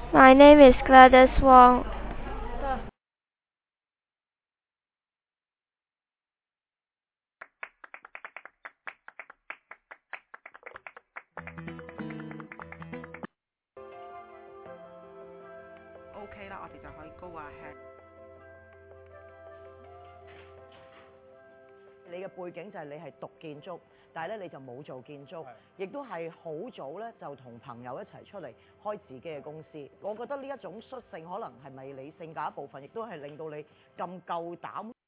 My name is Gladys Wong. OK 啦，我哋就可以 go ahead。 你嘅背景就係你係讀建築，但係咧你就冇做建築，亦都係好早咧就同朋友一齊出嚟開自己嘅公司。我覺得呢一種率性可能係咪你性格一部分，亦都係令到你咁夠膽。